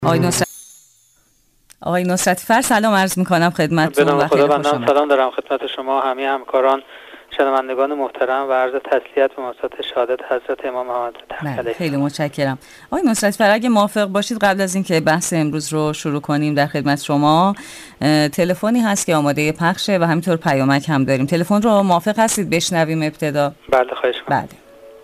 آقای نصرتی فر، سلام عرض میکنم خدمتتون. به نام خدا بندم سلام دارم خدمت شما همه همکاران شنوندگان محترم و عرض تسلیت به مناسبت شهادت حضرت امام محمد علیه. خیلی متشکرم. آقای نصرتی فر، اگه موافق باشید قبل از اینکه بحث امروز رو شروع کنیم در خدمت شما تلفنی هست که آماده پخشه و همینطور پیامک هم داریم. تلفن رو موافق هستید بشنویم ابتدا؟ بله خواهش می‌کنم. بله.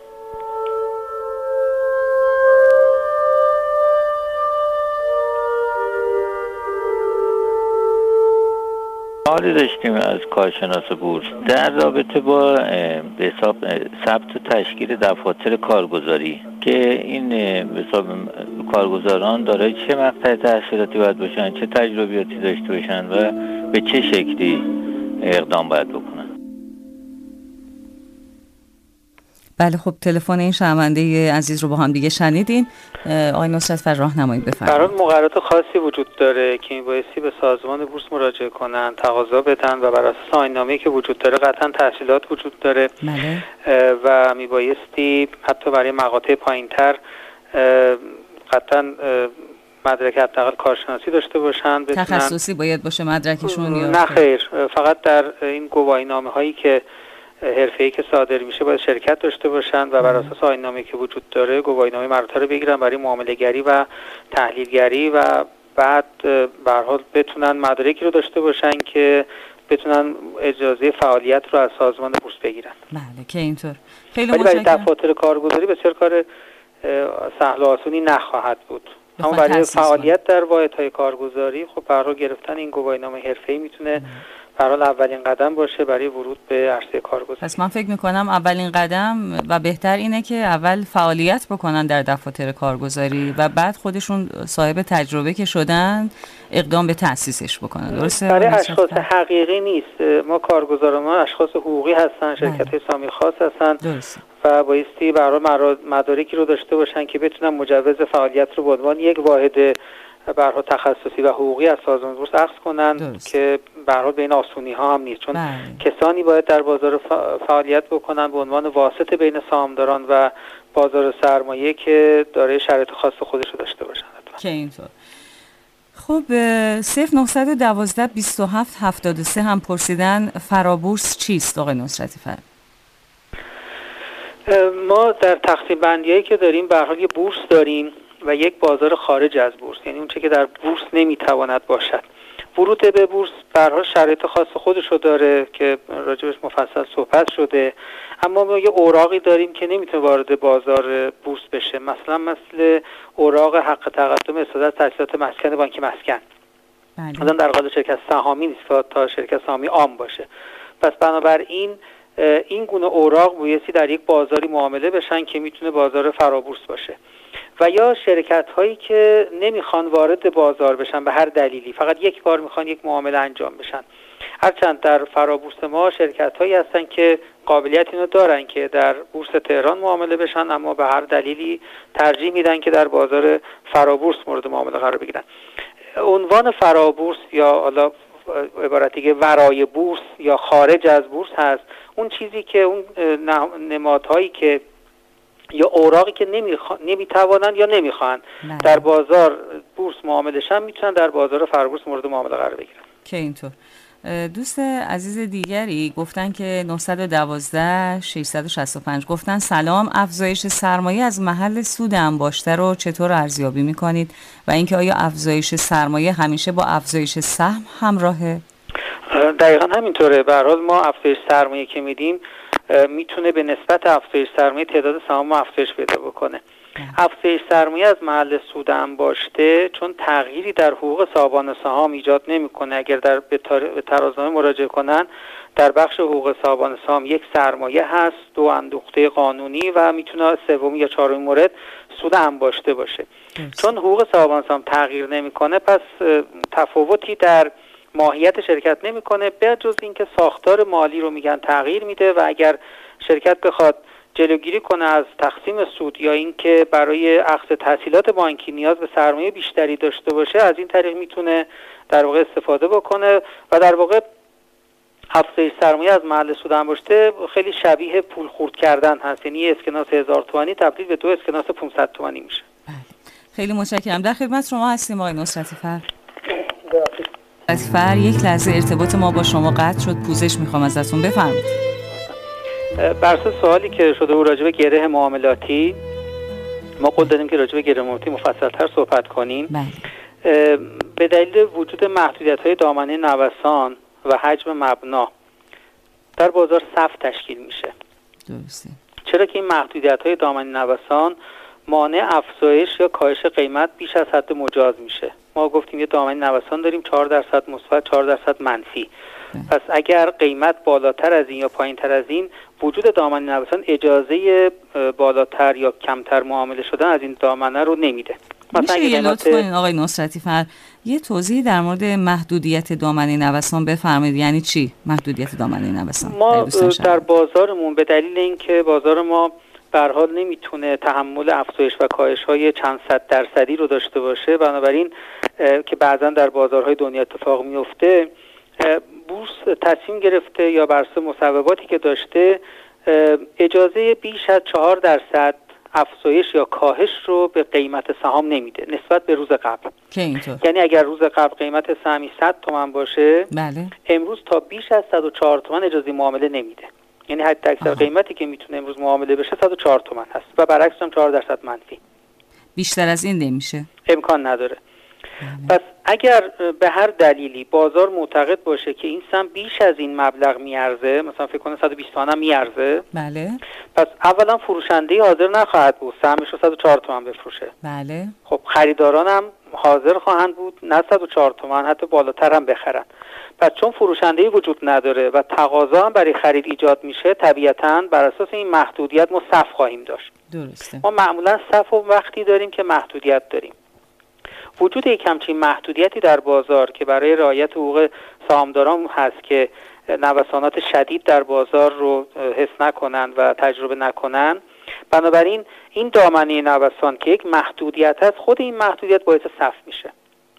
سوالی داشتیم از کارشناس بورس در رابطه با به حساب ثبت و تشکیل دفاتر کارگزاری که این به حساب کارگزاران دارای چه مقطع تحصیلاتی باید باشن، چه تجربیاتی داشته باشن و به چه شکلی اقدام باید بکنن. بله خب تلفن این شنونده عزیز رو با هم دیگه شنیدین. آقای نصرتی فر راهنمایی بفرمایید. برای مقررات خاصی وجود داره که میبایستی به سازمان بورس مراجعه کنن، تقاضا بدن و بر اساس آیین‌نامه‌ای که وجود داره قطعا تحصیلات وجود داره. بله. و میبایستی حتی برای مقاطع پایین‌تر قطعا مدرک حداقل کارشناسی داشته باشن. تخصصی باید باشه مدرکشون یا نه خیر، فقط در این گواهینامه‌هایی که حرفه‌ای که صادر میشه باید شرکت داشته باشند و بر اساس آیین‌نامه‌ای که وجود داره گواهینامه مربوطه رو بگیرن برای معامله‌گری و تحلیلگری و بعد به هر حال بتونن مدارکی رو داشته باشن که بتونن اجازه فعالیت رو از سازمان بورس بگیرن. بله که اینطور. خیلی متشکرم. برای دفاتر کارگزاری بسیار کار سهل و آسونی نخواهد بود. اما برای فعالیت در واحدهای کارگزاری خب به هر حال گرفتن این گواهینامه حرفه‌ای میتونه به هر حال اولین قدم باشه برای ورود به عرصه کارگزاری. پس من فکر میکنم اولین قدم و بهتر اینه که اول فعالیت بکنن در دفاتر کارگزاری و بعد خودشون صاحب تجربه که شدن اقدام به تأسیسش بکنن. درسته؟ برای اشخاص حقیقی نیست. ما کارگزاران ما اشخاص حقوقی هستن، شرکت‌های سهامی خاص هستن. درسته. و بایستی به هر حال مدارکی رو داشته باشن که بتونن مجوز فعالیت رو به عنوان یک واحد به هر حال تخصصی و حقوقی از سازمان بورس اخذ کنن. درست. که به هر حال بین آسونی ها هم نیست، چون کسانی باید در بازار فعالیت بکنن به عنوان واسطه بین سهامداران و بازار سرمایه که دارای شرایط خاص خودش رو داشته باشن. که اینطور. خب 0912 27 73 هم پرسیدن فرابورس چیست آقای نصرتی فر؟ ما در تقسیم بندیایی که داریم به هر حال یه بورس داریم و یک بازار خارج از بورس، یعنی اون چه که در بورس نمیتواند باشد. ورود به بورس به هر حال شرایط خاص خودشو داره که راجبش مفصل صحبت شده، اما ما یه اوراقی داریم که نمیتونه وارد بازار بورس بشه، مثل اوراق حق تقدم استفاده از تسهیلات مسکن بانک مسکن. مثلا در قالب شرکت سهامی نیست تا شرکت سهامی عام باشه. پس بنابراین این گونه اوراق بایستی در یک بازاری معامله بشن که میتونه بازار فرابورس باشه. و یا شرکت هایی که نمیخوان وارد بازار بشن به هر دلیلی، فقط یک بار میخوان یک معامله انجام بشن. هرچند در فرابورس ما شرکت هایی هستن که قابلیت اینو دارن که در بورس تهران معامله بشن، اما به هر دلیلی ترجیح میدن که در بازار فرابورس مورد معامله قرار بگیرن. عنوان فرابورس یا حالا عبارتی که ورای بورس یا خارج از بورس هست، اون چیزی که اون نمادهایی که یا اوراقی که نمیتوانن یا نمیخوان در بازار بورس معامله شن میتونن در بازار فرابورس مورد معامله قرار بگیرن. که اینطور. دوست عزیز دیگری گفتن که 912 665 گفتن سلام، افزایش سرمایه از محل سود انباشته رو چطور ارزیابی میکنید و اینکه آیا افزایش سرمایه همیشه با افزایش سهم همراهه؟ دقیقاً همینطوره. به هر حال ما افزایش سرمایه که میدیم میتونه به نسبت افزایش سرمایه تعداد سهام افزایش پیدا بکنه. افزایش سرمایه از محل سود انباشته چون تغییری در حقوق صاحبان سهام ایجاد نمیکنه. اگر به ترازنامه مراجعه کنن، در بخش حقوق صاحبان سهام یک سرمایه هست، دو اندوخته قانونی و میتونه سومی یا چهارمی مورد سود انباشته باشه. چون حقوق صاحبان سهام تغییر نمیکنه، پس تفاوتی در ماهیت شرکت نمیکنه، به جز اینکه ساختار مالی رو میگن تغییر میده و اگر شرکت بخواد جلوگیری کنه از تقسیم سود یا اینکه برای اخذ تسهیلات بانکی نیاز به سرمایه بیشتری داشته باشه، از این طریق میتونه در واقع استفاده بکنه و در واقع افزایش سرمایه از محل سود انباشته خیلی شبیه پول خورد کردن هست، یعنی اسکناس 1000 تومانی تبدیل به 2 اسکناس 500 تومانی میشه. خیلی متشکرم. در خدمت شما هستیم آقای نصرتی فر. یک لحظه ارتباط ما با شما قطع شد، پوزش میخوام ازتون، بفرمایید. بر اساس سوالی که شده او راجع به گره معاملاتی، ما قول دادیم که راجع به گره معاملاتی مفصل‌تر صحبت کنیم. بله. به دلیل وجود محدودیت‌های دامنه نوسان و حجم مبنا در بازار صف تشکیل میشه. درسته. چرا که این محدودیت‌های دامنه نوسان مانع افزایش یا کاهش قیمت بیش از حد مجاز میشه. ما گفتیم یه دامنه نوسان داریم 4% مثبت 4% منفی. پس اگر قیمت بالاتر از این یا پایینتر از این، وجود دامنه نوسان اجازه بالاتر یا کمتر معامله شدن از این دامنه رو نمیده. میشه یه لطف کنین آقای نصرتی فر یه توضیح در مورد محدودیت دامنه نوسان بفرمایید؟ یعنی چی محدودیت دامنه نوسان؟ ما در بازارمون به دلیل اینکه بازار ما به هر حال نمیتونه تحمل افزایش و کاهش های چند صد درصدی رو داشته باشه، بنابراین که بعضا در بازارهای دنیا اتفاق میفته، بورس تصمیم گرفته یا بر اساس مصوباتی که داشته اجازه بیش از 4% افزایش یا کاهش رو به قیمت سهام نمیده نسبت به روز قبل. که اینطور؟ یعنی اگر روز قبل قیمت سهمی 100 تومان باشه، بله، امروز تا بیش از 104 تومان اجازه معامله نمیده. یعنی حتی اکثر قیمتی که میتونه امروز معامله بشه 104 تومان هست و برعکس هم 4% منفی. بیشتر از این نمیشه، امکان نداره. پس اگر به هر دلیلی بازار معتقد باشه که این سهم بیش از این مبلغ میارزه، مثلا فکر کنه 120 تومان هم میارزه، بله، پس اولا فروشنده حاضر نخواهد بود سهمش رو 104 تومان بفروشه. بله. خب خریداران هم حاضر خواهند بود نه 104 تومان، حتی بالاتر هم بخرن. پس چون فروشنده‌ای وجود نداره و تقاضا هم برای خرید ایجاد میشه، طبیعتاً بر اساس این محدودیت ما صف خواهیم داشت. درسته. ما معمولا صف و وقتی داریم که محدودیت داریم. وجود یک همچین محدودیتی در بازار که برای رعایت حقوق سهامداران هست که نوسانات شدید در بازار رو حس نکنند و تجربه نکنند، بنابراین این دامنه نوسان که یک محدودیت هست، خود این محدودیت باعث صف میشه.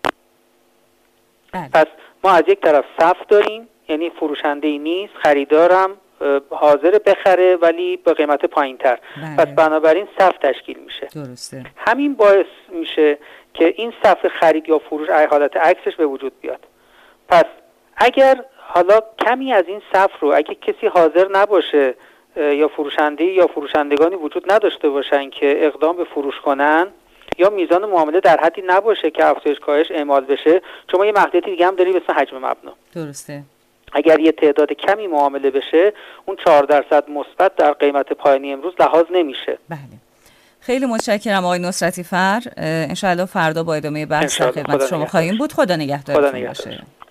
پس ما از یک طرف صف داریم، یعنی فروشنده‌ای نیست، خریدارم حاضر بخره ولی به قیمت پایین‌تر. پس بنابراین صف تشکیل میشه. درسته. همین باعث میشه که این صف خرید یا فروش حالت عکسش به وجود بیاد. پس اگر حالا کمی از این صف رو اگه کسی حاضر نباشه یا فروشنده یا فروشندگانی وجود نداشته باشن که اقدام به فروش کنن، یا میزان معامله در حدی نباشه که افزایش کاهش اعمال بشه، چون ما یه محدودیت دیگه هم داریم به اسم حجم مبنا. درسته. اگر یه تعداد کمی معامله بشه، اون 4% مثبت در قیمت پایانی امروز لحاظ نمیشه. بله. خیلی متشکرم آقای نصرتی فر. انشاءالله فردا با ادامه بحث در خدمت شما خواهیم بود. خدا نگهدارتون باشه.